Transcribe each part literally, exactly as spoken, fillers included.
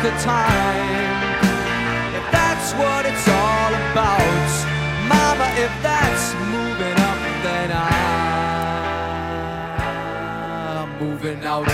the time. If that's what it's all about, mama, if that's moving up, then I'm moving out.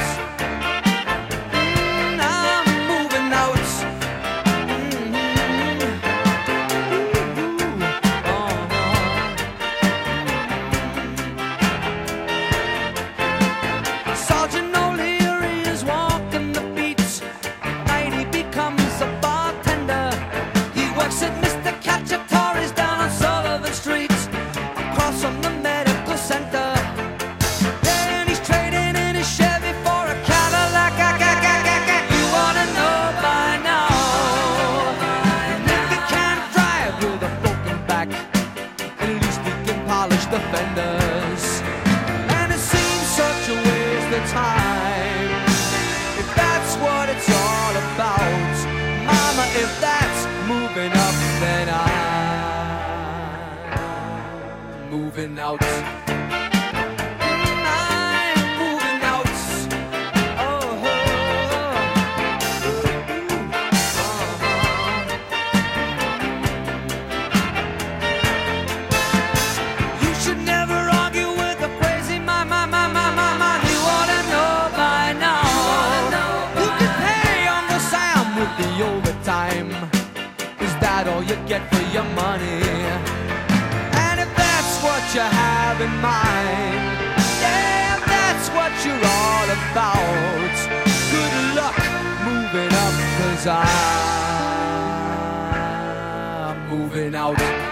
The fenders, and it seems such a waste of time. If that's what it's all about, mama, if that's moving up, then I'm moving out. The overtime, is that all you get for your money? And if that's what you have in mind, yeah, if that's what you're all about, good luck moving up, 'cause I'm moving out.